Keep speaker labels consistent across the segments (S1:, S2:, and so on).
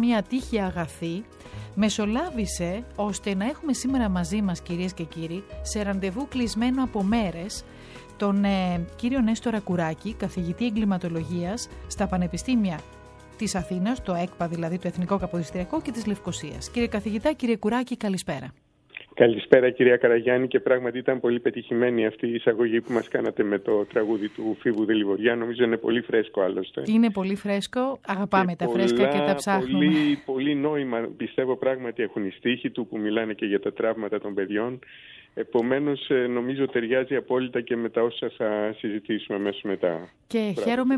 S1: μια τύχη αγαθή μεσολάβησε ώστε να έχουμε σήμερα μαζί μας, κυρίες και κύριοι, σε ραντεβού κλεισμένο από μέρες, τον κύριο Νέστορα Κουράκη, καθηγητή εγκληματολογίας στα πανεπιστήμια της Αθήνας, το ΕΚΠΑ δηλαδή, το Εθνικό Καποδιστριακό, και της Λευκωσίας. Κύριε καθηγητά, κύριε Κουράκη, καλησπέρα.
S2: Καλησπέρα κυρία Καραγιάννη, και πράγματι ήταν πολύ πετυχημένη αυτή η εισαγωγή που μας κάνατε με το τραγούδι του Φίβου Δελιβοριά. Νομίζω είναι πολύ φρέσκο άλλωστε.
S1: Είναι πολύ φρέσκο, αγαπάμε τα φρέσκα και τα ψάχνουμε.
S2: Πολύ νόημα πιστεύω πράγματι έχουν οι στίχοι του που μιλάνε και για τα τραύματα των παιδιών. Επομένως νομίζω ταιριάζει απόλυτα και με τα όσα θα συζητήσουμε αμέσως μετά.
S1: Και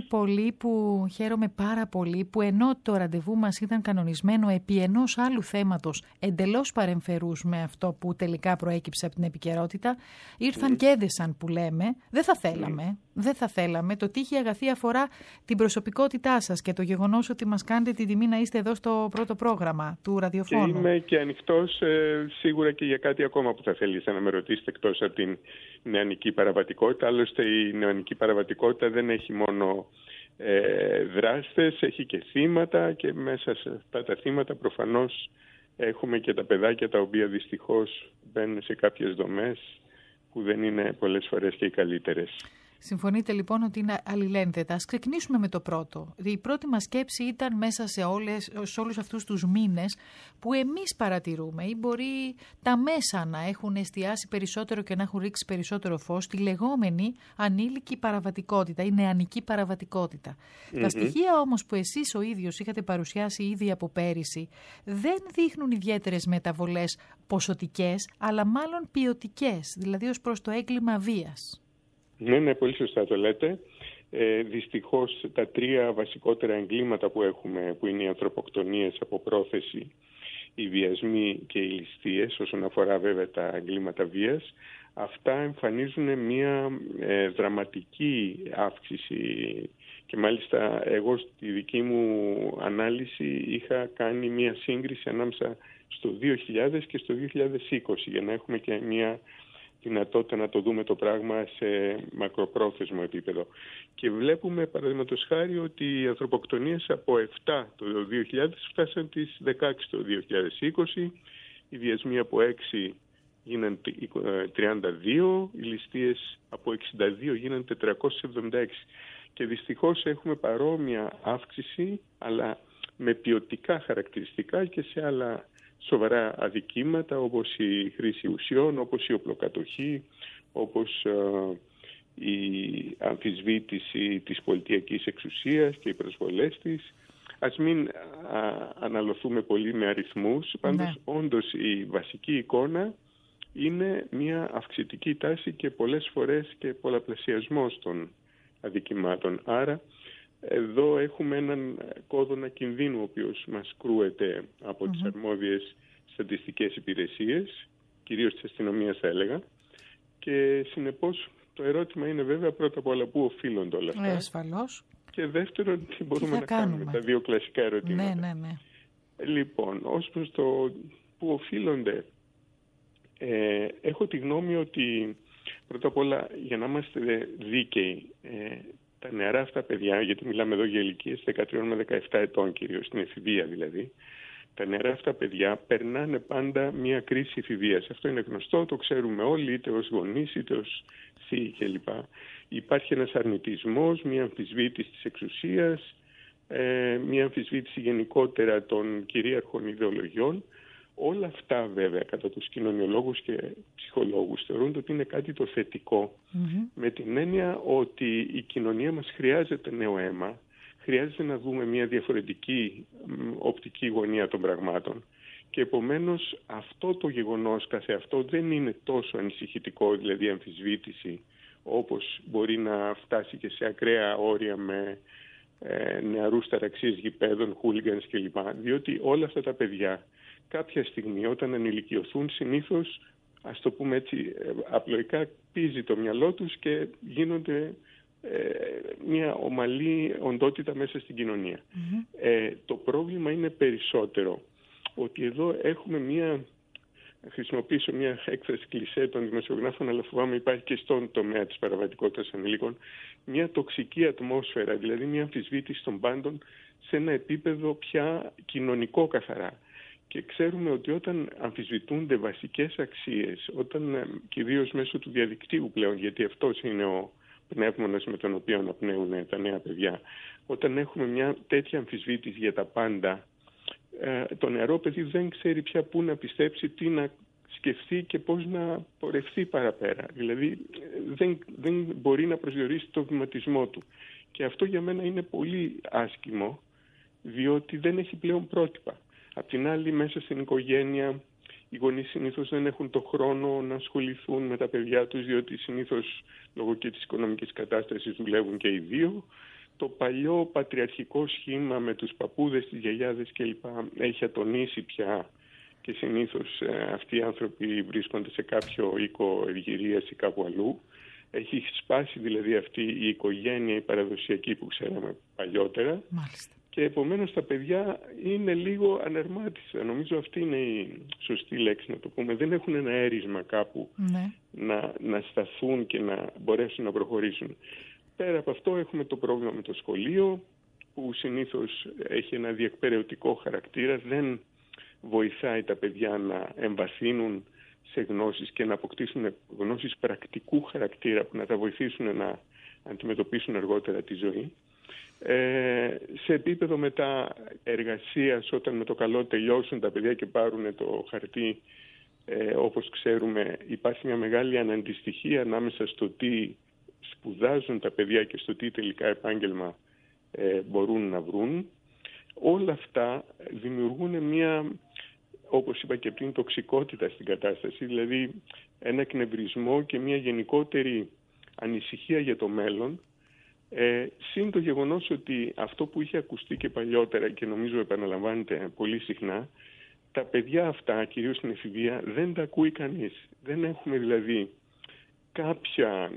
S1: χαίρομαι πάρα πολύ που ενώ το ραντεβού μας ήταν κανονισμένο επί ενός άλλου θέματος εντελώς παρεμφερούς με αυτό που τελικά προέκυψε από την επικαιρότητα, ήρθαν και έδεσαν που λέμε. Δεν θα θέλαμε. Το τύχη αγαθή αφορά την προσωπικότητά σας και το γεγονός ότι μας κάνετε την τιμή να είστε εδώ στο πρώτο πρόγραμμα του ραδιοφώνου.
S2: Και είμαι και ανοιχτός σίγουρα και για κάτι ακόμα που θα θέλεις να με ρωτήσετε, εκτός από την νεανική παραβατικότητα. Άλλωστε η νεανική παραβατικότητα δεν έχει μόνο δράστες, έχει και θύματα, και μέσα σε αυτά τα θύματα προφανώς έχουμε και τα παιδάκια τα οποία δυστυχώς μπαίνουν σε κάποιες δομές που δεν είναι πολλές φορές και οι καλύτερες.
S1: Συμφωνείτε λοιπόν ότι είναι αλληλένδετα. Ας ξεκινήσουμε με το πρώτο. Η πρώτη μας σκέψη ήταν μέσα σε όλους αυτούς τους μήνες που εμείς παρατηρούμε, ή μπορεί τα μέσα να έχουν εστιάσει περισσότερο και να έχουν ρίξει περισσότερο φως στη λεγόμενη ανήλικη παραβατικότητα ή νεανική παραβατικότητα. Τα στοιχεία όμως που εσείς ο ίδιος είχατε παρουσιάσει ήδη από πέρυσι δεν δείχνουν ιδιαίτερες μεταβολές ποσοτικές, αλλά μάλλον ποιοτικές, δηλαδή ως προς το έγκλημα βίας.
S2: Ναι, πολύ σωστά το λέτε. Δυστυχώς τα τρία βασικότερα εγκλήματα που έχουμε, που είναι οι ανθρωποκτονίες από πρόθεση, οι βιασμοί και οι ληστείες, όσον αφορά βέβαια τα εγκλήματα βίας, αυτά εμφανίζουν μια δραματική αύξηση. Και μάλιστα εγώ στη δική μου ανάλυση είχα κάνει μια σύγκριση ανάμεσα στο 2000 και στο 2020 για να έχουμε και μια δυνατότητα να το δούμε το πράγμα σε μακροπρόθεσμο επίπεδο. Και βλέπουμε παραδείγματος χάρη ότι οι ανθρωποκτονίες από 7 το 2000 φτάσαν τις 16 το 2020, οι βιασμοί από 6 γίνανε 32, οι ληστείες από 62 γίνανε 476. Και δυστυχώς έχουμε παρόμοια αύξηση, αλλά με ποιοτικά χαρακτηριστικά και σε άλλα σοβαρά αδικήματα, όπως η χρήση ουσιών, όπως η οπλοκατοχή, όπως η αμφισβήτηση της πολιτιακής εξουσίας και οι προσβολές της. Ας μην αναλωθούμε πολύ με αριθμούς, πάντως όντως η βασική εικόνα είναι μια αυξητική τάση και πολλές φορές και πολλαπλασιασμός των αδικημάτων. Άρα εδώ έχουμε έναν κόδωνα κινδύνου ο οποίος μας κρούεται από τις αρμόδιες στατιστικές υπηρεσίες, κυρίως της αστυνομίας θα έλεγα, και συνεπώς το ερώτημα είναι βέβαια πρώτα απ' όλα πού οφείλονται όλα αυτά.
S1: Ασφαλώς.
S2: Και δεύτερον τι μπορούμε να κάνουμε, τα δύο κλασικά ερωτήματα.
S1: Ναι.
S2: Λοιπόν, ως προς το πού οφείλονται, έχω τη γνώμη ότι πρώτα απ' όλα για να είμαστε δίκαιοι, τα νεαρά αυτά παιδιά, γιατί μιλάμε εδώ για ηλικίες 13 με 17 ετών κυρίως, στην εφηβεία δηλαδή, τα νεαρά αυτά παιδιά περνάνε πάντα μια κρίση εφηβείας. Αυτό είναι γνωστό, το ξέρουμε όλοι, είτε ως γονείς είτε ως θείοι κλπ. Υπάρχει ένας αρνητισμός, μια αμφισβήτηση της εξουσίας, μια αμφισβήτηση γενικότερα των κυρίαρχων ιδεολογιών. Όλα αυτά βέβαια κατά τους κοινωνιολόγους και ψυχολόγους θεωρούν ότι είναι κάτι το θετικό, με την έννοια ότι η κοινωνία μας χρειάζεται νέο αίμα, χρειάζεται να δούμε μια διαφορετική οπτική γωνία των πραγμάτων, και επομένως αυτό το γεγονός καθεαυτό δεν είναι τόσο ανησυχητικό, δηλαδή αμφισβήτηση, όπως μπορεί να φτάσει και σε ακραία όρια με νεαρούς ταραξίες γηπέδων, χούλιγκανς κλπ. Διότι όλα αυτά τα παιδιά κάποια στιγμή όταν ενηλικιωθούν συνήθως, ας το πούμε έτσι απλοϊκά, πίζει το μυαλό τους και γίνονται μια ομαλή οντότητα μέσα στην κοινωνία. Το πρόβλημα είναι περισσότερο ότι εδώ έχουμε χρησιμοποιήσω μια έκφραση κλισέ των δημοσιογράφων, αλλά φοβάμαι υπάρχει και στον τομέα της παραβατικότητας ανηλίκων, μια τοξική ατμόσφαιρα, δηλαδή μια αμφισβήτηση των πάντων σε ένα επίπεδο πια κοινωνικό καθαρά. Και ξέρουμε ότι όταν αμφισβητούνται βασικές αξίες, όταν κυρίως μέσω του διαδικτύου πλέον, γιατί αυτός είναι ο πνεύμονας με τον οποίο αναπνέουν τα νέα παιδιά, όταν έχουμε μια τέτοια αμφισβήτηση για τα πάντα, το νεαρό παιδί δεν ξέρει πια πού να πιστέψει, τι να σκεφτεί και πώς να πορευτεί παραπέρα. Δηλαδή δεν μπορεί να προσδιορίσει το βηματισμό του. Και αυτό για μένα είναι πολύ άσχημο, διότι δεν έχει πλέον πρότυπα. Απ' την άλλη, μέσα στην οικογένεια, οι γονείς συνήθως δεν έχουν το χρόνο να ασχοληθούν με τα παιδιά τους, διότι συνήθως λόγω και της οικονομικής κατάστασης δουλεύουν και οι δύο. Το παλιό πατριαρχικό σχήμα με τους παππούδες, τις γιαγιάδες κλπ. Έχει ατονίσει πια και συνήθως αυτοί οι άνθρωποι βρίσκονται σε κάποιο οίκο ευγυρίας ή κάπου αλλού. Έχει σπάσει δηλαδή αυτή η οικογένεια, η παραδοσιακή που ξέραμε παλιότερα.
S1: Μάλιστα.
S2: Και επομένως τα παιδιά είναι λίγο ανερμάτιστα. Νομίζω αυτή είναι η σωστή λέξη να το πούμε. Δεν έχουν ένα έρισμα κάπου να σταθούν και να μπορέσουν να προχωρήσουν. Πέρα από αυτό έχουμε το πρόβλημα με το σχολείο, που συνήθως έχει ένα διεκπεραιωτικό χαρακτήρα. Δεν βοηθάει τα παιδιά να εμβαθύνουν σε γνώσεις και να αποκτήσουν γνώσεις πρακτικού χαρακτήρα που να τα βοηθήσουν να αντιμετωπίσουν αργότερα τη ζωή. Σε επίπεδο μετά εργασίας, όταν με το καλό τελειώσουν τα παιδιά και πάρουν το χαρτί, όπως ξέρουμε υπάρχει μια μεγάλη αναντιστοιχία ανάμεσα στο τι σπουδάζουν τα παιδιά και στο τι τελικά επάγγελμα μπορούν να βρουν. Όλα αυτά δημιουργούν μια, όπως είπα και πριν, τοξικότητα στην κατάσταση, δηλαδή ένα εκνευρισμό και μια γενικότερη ανησυχία για το μέλλον. Συν το γεγονός ότι αυτό που είχε ακουστεί και παλιότερα και νομίζω επαναλαμβάνεται πολύ συχνά, τα παιδιά αυτά, κυρίως στην εφηβεία, δεν τα ακούει κανείς. Δεν έχουμε δηλαδή κάποια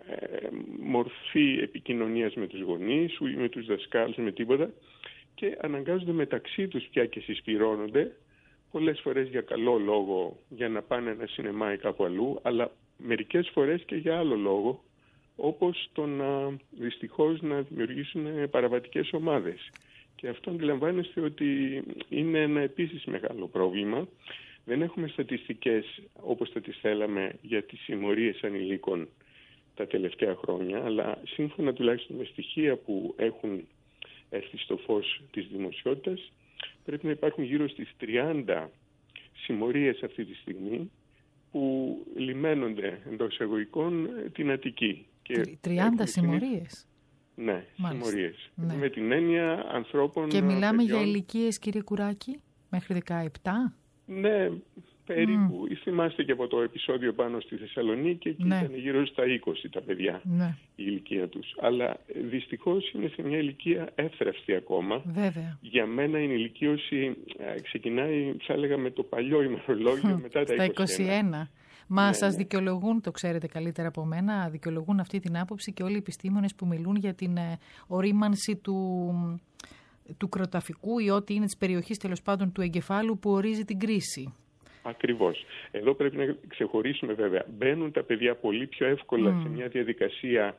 S2: μορφή επικοινωνίας με τους γονείς ή με τους δασκάλους, με τίποτα, και αναγκάζονται μεταξύ τους πια και συσπυρώνονται, πολλές φορές για καλό λόγο, για να πάνε ένα σινεμά ή κάπου αλλού, αλλά μερικές φορές και για άλλο λόγο, όπως το να δυστυχώς να δημιουργήσουν παραβατικές ομάδες. Και αυτό αντιλαμβάνεστε ότι είναι ένα επίσης μεγάλο πρόβλημα. Δεν έχουμε στατιστικές όπως θα τις θέλαμε για τις συμμορίες ανηλίκων τα τελευταία χρόνια, αλλά σύμφωνα τουλάχιστον με στοιχεία που έχουν έρθει στο φως της δημοσιότητας, πρέπει να υπάρχουν γύρω στις 30 συμμορίες αυτή τη στιγμή που λιμένονται εντός εισαγωγικών την Αττική.
S1: 30 συμμορίες.
S2: Ναι, συμμορίες.
S1: Ναι.
S2: Με την έννοια ανθρώπων...
S1: Και μιλάμε
S2: παιδιών.
S1: για ηλικίες, κύριε Κουράκη, μέχρι 17?
S2: Ναι, περίπου. Θυμάστε και από το επεισόδιο πάνω στη Θεσσαλονίκη, εκεί ήταν γύρω στα 20 τα παιδιά η ηλικία τους. Αλλά δυστυχώς είναι σε μια ηλικία εύθραυστη ακόμα.
S1: Βέβαια.
S2: Για μένα η ενηλικίωση ξεκινάει, θα έλεγα, με το παλιό ημερολόγιο μετά τα 21.
S1: Μα σας δικαιολογούν, το ξέρετε καλύτερα από μένα, δικαιολογούν αυτή την άποψη και όλοι οι επιστήμονες που μιλούν για την ορίμανση του κροταφικού ή ό,τι είναι της περιοχής τέλος πάντων του εγκεφάλου που ορίζει την κρίση.
S2: Ακριβώς. Εδώ πρέπει να ξεχωρίσουμε βέβαια. Μπαίνουν τα παιδιά πολύ πιο εύκολα σε μια διαδικασία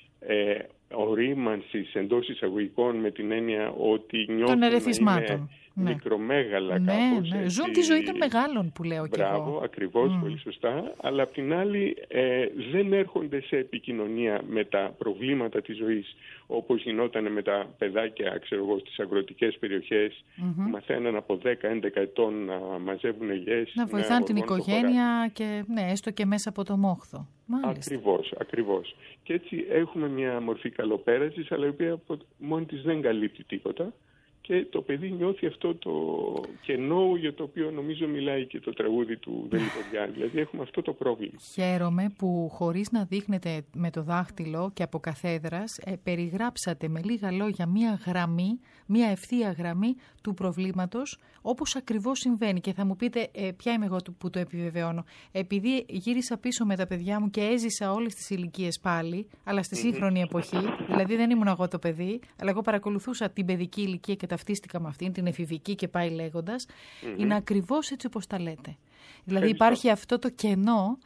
S2: ορίμανσης εντός εισαγωγικών, με την έννοια ότι νιώθουν να είναι μικρομέγαλα κάπως.
S1: Ναι. Ζουν τη ζωή των μεγάλων που λέω και εγώ.
S2: Μπράβο, ακριβώς, πολύ σωστά. Αλλά απ' την άλλη δεν έρχονται σε επικοινωνία με τα προβλήματα της ζωής, όπως γινόταν με τα παιδάκια, ξέρω εγώ, στις αγροτικές περιοχές, που μαθαίναν από 10-11 ετών να μαζεύουν ελιές.
S1: Να βοηθάνε την οικογένεια και έστω και μέσα από το μόχθο.
S2: Ακριβώς. Και έτσι έχουμε μια μορφή καλοπέρασης, αλλά η οποία μόνη της δεν καλύπτει τίποτα. Και το παιδί νιώθει αυτό το κενό για το οποίο νομίζω μιλάει και το τραγούδι του Βελικογιάννη. Δηλαδή έχουμε αυτό το πρόβλημα.
S1: Χαίρομαι που χωρίς να δείχνετε με το δάχτυλο και από καθέδρας περιγράψατε με λίγα λόγια μία ευθεία γραμμή του προβλήματος όπως ακριβώς συμβαίνει. Και θα μου πείτε ποια είμαι εγώ που το επιβεβαιώνω. Επειδή γύρισα πίσω με τα παιδιά μου και έζησα όλες τις ηλικίες πάλι, αλλά στη σύγχρονη εποχή, δηλαδή δεν ήμουν εγώ το παιδί, αλλά εγώ παρακολουθούσα την παιδική ηλικία και ταυτίστηκα με αυτήν, την εφηβική και πάει λέγοντας, είναι ακριβώς έτσι όπως τα λέτε. Δηλαδή υπάρχει αυτό το κενό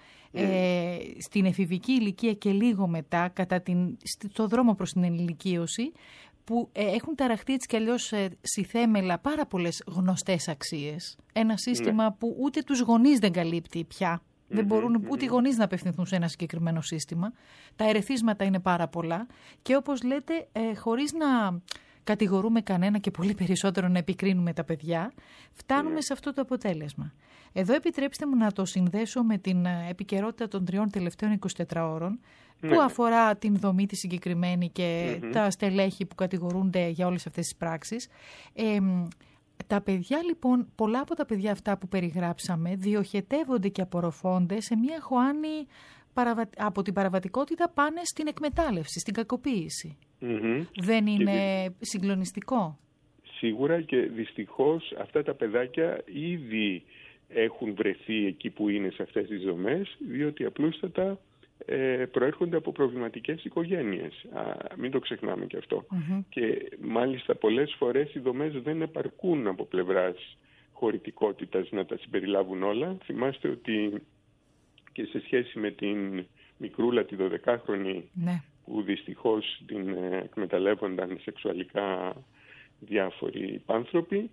S1: στην εφηβική ηλικία και λίγο μετά, στο δρόμο προς την ενηλικίωση, που έχουν ταραχτεί έτσι κι αλλιώς στη θέμελα πάρα πολλές γνωστές αξίες. Ένα σύστημα που ούτε τους γονείς δεν καλύπτει πια. Δεν μπορούν ούτε οι γονείς να απευθυνθούν σε ένα συγκεκριμένο σύστημα. Τα ερεθίσματα είναι πάρα πολλά και όπως λέτε, χωρίς να κατηγορούμε κανένα και πολύ περισσότερο να επικρίνουμε τα παιδιά, φτάνουμε σε αυτό το αποτέλεσμα. Εδώ επιτρέψτε μου να το συνδέσω με την επικαιρότητα των 3 τελευταίων 24 ώρων, που αφορά την δομή τη συγκεκριμένη και τα στελέχη που κατηγορούνται για όλες αυτές τις πράξεις. Τα παιδιά λοιπόν, πολλά από τα παιδιά αυτά που περιγράψαμε, διοχετεύονται και απορροφώνται σε μια χωάνη από την παραβατικότητα πάνε στην εκμετάλλευση, στην κακοποίηση. Δεν είναι συγκλονιστικό?
S2: Σίγουρα, και δυστυχώς αυτά τα παιδάκια ήδη έχουν βρεθεί εκεί που είναι σε αυτές τις δομές, διότι απλούστατα προέρχονται από προβληματικές οικογένειες. Μην το ξεχνάμε και αυτό. Και μάλιστα πολλές φορές οι δομές δεν επαρκούν από πλευράς χωρητικότητας να τα συμπεριλάβουν όλα. Θυμάστε ότι και σε σχέση με την μικρούλα τη 12χρονη, που δυστυχώς την εκμεταλλεύονταν σεξουαλικά διάφοροι άνθρωποι,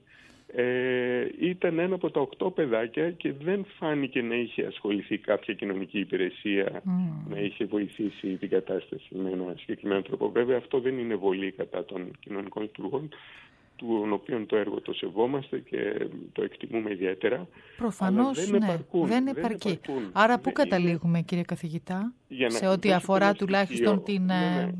S2: ήταν ένα από τα 8 παιδάκια και δεν φάνηκε να είχε ασχοληθεί κάποια κοινωνική υπηρεσία να είχε βοηθήσει την κατάσταση με ένα συγκεκριμένο τρόπο. Βέβαια αυτό δεν είναι βολή κατά των κοινωνικών λειτουργών, του οποίων το έργο το σεβόμαστε και το εκτιμούμε ιδιαίτερα.
S1: Προφανώς δεν επαρκεί. Άρα πού καταλήγουμε, κύριε καθηγητά, σε ό,τι αφορά τουλάχιστον την...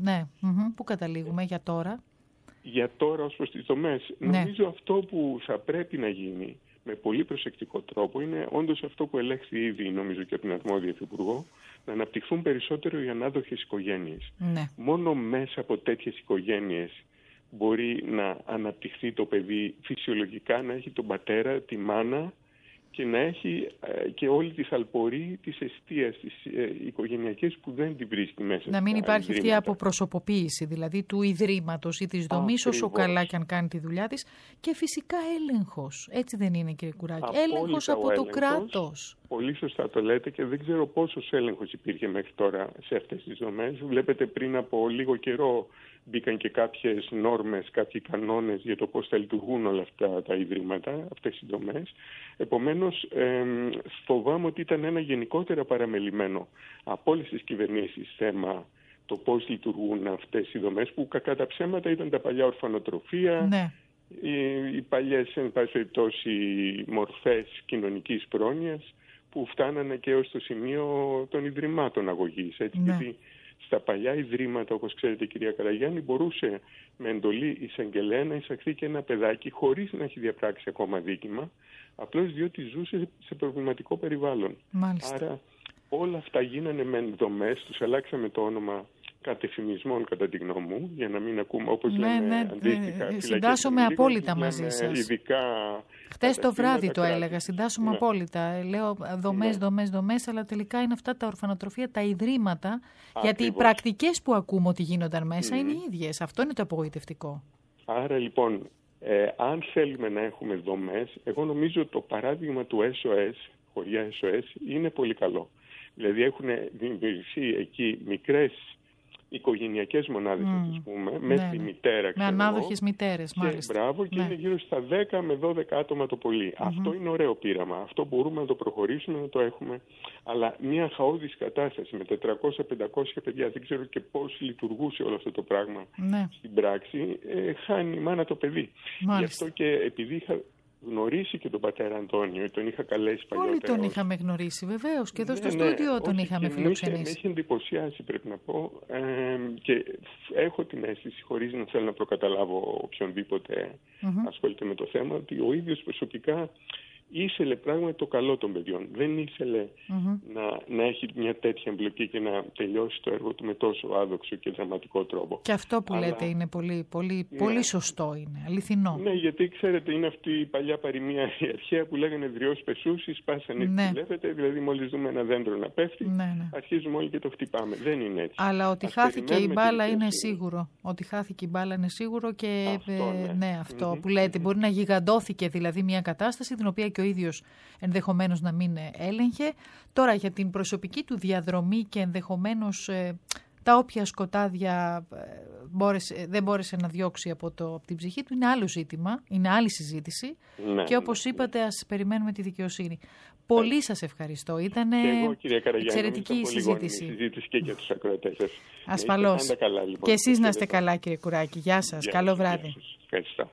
S1: Πού καταλήγουμε για τώρα?
S2: Για τώρα ως προς τις δομές, νομίζω αυτό που θα πρέπει να γίνει με πολύ προσεκτικό τρόπο είναι όντως αυτό που ελέγχθη ήδη, νομίζω, και από την αρμόδια Υπουργό, να αναπτυχθούν περισσότερο οι ανάδοχες οικογένειες. Μόνο μέσα από τέτοιες οικογένειες μπορεί να αναπτυχθεί το παιδί φυσιολογικά, να έχει τον πατέρα, τη μάνα και να έχει και όλη τη θαλπορή της εστίας, της οικογενειακής, που δεν την βρίσκει μέσα.
S1: Να μην υπάρχει αυτή η αποπροσωποποίηση, δηλαδή του ιδρύματος ή της δομής, όσο καλά και αν κάνει τη δουλειά της. Και φυσικά έλεγχος. Έτσι δεν είναι, κύριε Κουράκη? Έλεγχος από το κράτος.
S2: Πολύ σωστά το λέτε, και δεν ξέρω πόσος έλεγχος υπήρχε μέχρι τώρα σε αυτές τις δομές. Βλέπετε, πριν από λίγο καιρό μπήκαν και κάποιες νόρμες, κάποιοι κανόνες για το πώς θα λειτουργούν όλα αυτά τα ιδρύματα, αυτές οι δομές. Επομένως, φοβάμαι ότι ήταν ένα γενικότερα παραμελημένο από όλες τις κυβερνήσεις θέμα το πώς λειτουργούν αυτές οι δομές, που κακά τα ψέματα ήταν τα παλιά ορφανοτροφεία, οι παλιές, εν πάση περιπτώσει, μορφές κοινωνικής πρόνοιας, που φτάνανε και ως το σημείο των ιδρυμάτων αγωγής. Γιατί στα παλιά ιδρύματα, όπως ξέρετε, κυρία Καραγιάννη, μπορούσε με εντολή εισαγγελέα να εισαχθεί και ένα παιδάκι χωρίς να έχει διαπράξει ακόμα δίκημα, απλώς διότι ζούσε σε προβληματικό περιβάλλον. Άρα όλα αυτά γίνανε με δομές, τους αλλάξαμε το όνομα κατεφημισμών, κατά τη γνώμη μου, για να μην ακούμε, όπως λέμε, αντίστοιχα.
S1: Συντάσσομαι απόλυτα μαζί σας.
S2: Ειδικά
S1: χτες το βράδυ το έλεγα, συντάσσομαι απόλυτα. Λέω δομές, αλλά τελικά είναι αυτά τα ορφανοτροφεία, τα ιδρύματα, γιατί οι πρακτικές που ακούμε ότι γίνονταν μέσα είναι οι ίδιες. Αυτό είναι το απογοητευτικό.
S2: Άρα λοιπόν, αν θέλουμε να έχουμε δομές, εγώ νομίζω το παράδειγμα του SOS, χωριά SOS, είναι πολύ καλό. Δηλαδή έχουν δημιουργηθεί εκεί μικρές οικογενειακές μονάδες, ας πούμε, με τη μητέρα,
S1: με ανάδοχες μητέρες, μάλιστα.
S2: Μπράβο, και είναι γύρω στα 10 με 12 άτομα το πολύ. Αυτό είναι ωραίο πείραμα. Αυτό μπορούμε να το προχωρήσουμε, να το έχουμε. Αλλά μια χαόδης κατάσταση με 400-500 παιδιά, δεν ξέρω και πώς λειτουργούσε όλο αυτό το πράγμα στην πράξη, χάνει η μάνα το παιδί. Γι' αυτό και επειδή είχα γνωρίσει και τον πατέρα Αντώνιο, τον είχα καλέσει παλιότερα.
S1: Όλοι τον είχαμε γνωρίσει, βεβαίως, και εδώ στο στούντιο τον είχαμε φιλοξενήσει.
S2: Με είχε εντυπωσιάσει, πρέπει να πω, και έχω την αίσθηση, χωρίς να θέλω να προκαταλάβω οποιονδήποτε ασχολείται με το θέμα, ότι ο ίδιος προσωπικά ήθελε πράγματι το καλό των παιδιών. Δεν ήθελε να έχει μια τέτοια εμπλοκή και να τελειώσει το έργο του με τόσο άδοξο και δραματικό τρόπο.
S1: Και αυτό που λέτε είναι πολύ σωστό, είναι αληθινό.
S2: Ναι, γιατί ξέρετε, είναι αυτή η παλιά παροιμία, η αρχαία, που λέγανε δριός πεσούσι, σπάσανε τι βλέπετε. Δηλαδή, μόλις δούμε ένα δέντρο να πέφτει, αρχίζουμε όλοι και το χτυπάμε. Δεν είναι έτσι.
S1: Αλλά ότι χάθηκε η μπάλα είναι σίγουρο. Ότι χάθηκε η μπάλα είναι σίγουρο, και αυτό που λέτε, μπορεί να γιγαντώθηκε δηλαδή μια κατάσταση την οποία και ο ίδιος ενδεχομένως να μην έλεγχε. Τώρα, για την προσωπική του διαδρομή και ενδεχομένως τα όποια σκοτάδια δεν μπόρεσε να διώξει από την ψυχή του, είναι άλλο ζήτημα, είναι άλλη συζήτηση. Ναι, και όπως είπατε, ας περιμένουμε τη δικαιοσύνη. Πολύ σας ευχαριστώ. Ήταν εξαιρετική η συζήτηση.
S2: Συζήτηση και για τους ακροατές σας.
S1: Ασφαλώς.
S2: Καλά, λοιπόν.
S1: Και εσείς να είστε καλά, κύριε Κουράκη. Γεια σας. Καλό βράδυ.
S2: Ευχαριστώ.